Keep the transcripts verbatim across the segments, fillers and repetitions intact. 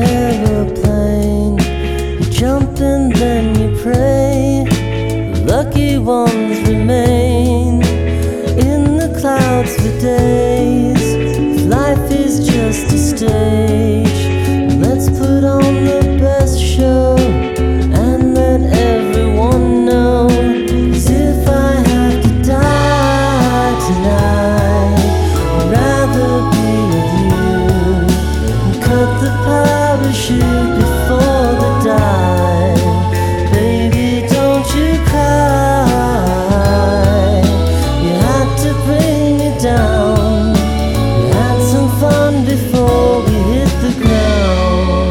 aeroplane. You jump and then you pray. The lucky ones remain in the clouds for days. If life is just a stage, let's put on the best show and let everyone know. 'Cause if I have to die tonight, I'd rather be with you. Cut the parachute before the dive. Baby, don't you cry. You had to bring me down. We had some fun before we hit the ground.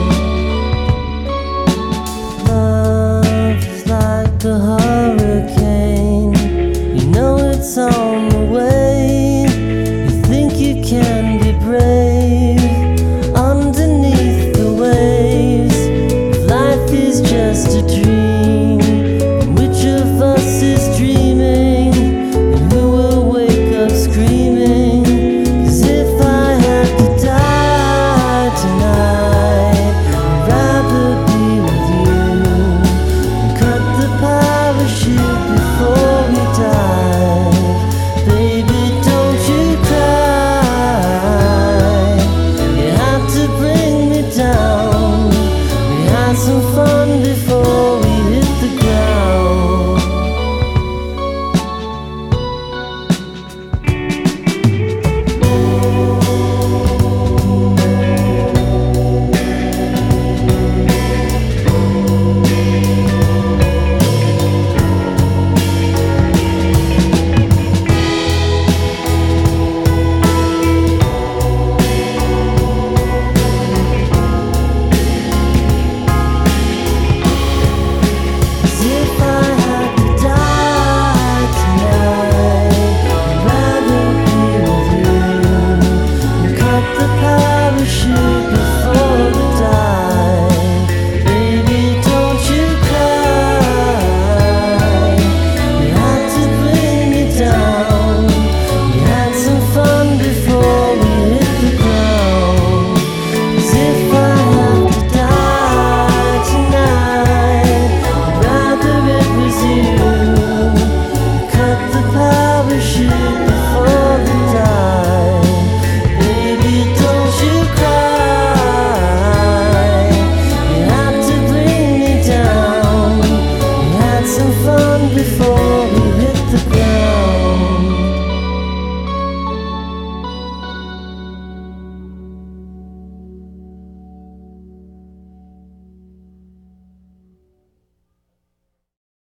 Love is like a hurricane. You know it's on the way. You think you can be brave underneath the waves. If life is just a dream, which of us is dreaming? And who will wake up screaming? 'Cause if I had to die tonight, I'd rather be with you. Cut the parachute before we dive. Baby, don't you cry. You had to bring me down. We had some fun before